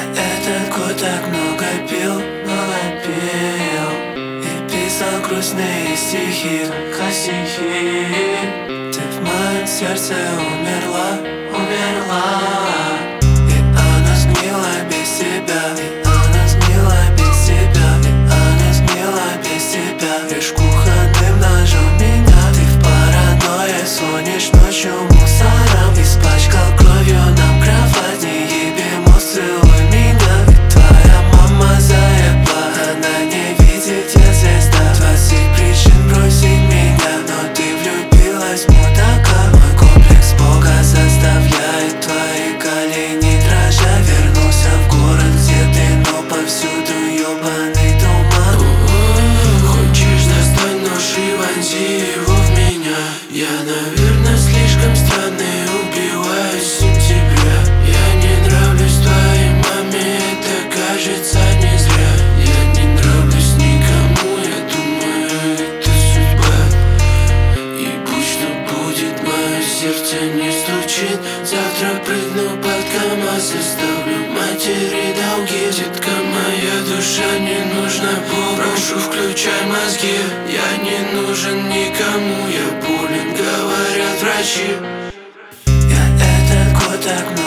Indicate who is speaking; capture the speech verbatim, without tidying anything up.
Speaker 1: Этот год так много пил, много пил и писал грустные стихи, только стихи. Ты в моем сердце умерла, умерла. И она сгнила без тебя, и она сгнила без тебя, и она сгнила без тебя. Лишь кухонным ножом меня ты в паранойе звонишь ночью мусором. Испачкал кровью нам кровать, не еби мозг, целуй меня. И твоя мама заебла, она не видит, я звезда. Двадцать причин бросить меня, но ты влюбилась в мудака. Мой комплекс Бога заставляет твои колени дрожа. Вернулся в город, где ты, но повсюду ёбаный туман.
Speaker 2: Хочешь достать нож и вонзи его в меня? Я, наверное, слишком странный, убиваю сентября. Я не нравлюсь твоей маме, это кажется не зря. Я не нравлюсь никому, я думаю, это судьба. И будь что будет, мое сердце не стучит. Завтра прыгну под КамАЗ и ставлю матери долги. Детка, моя душа не нужна Богу, прошу, включай мозги. Я не нужен никому, я болен, говорят врачи.
Speaker 1: Я этот год так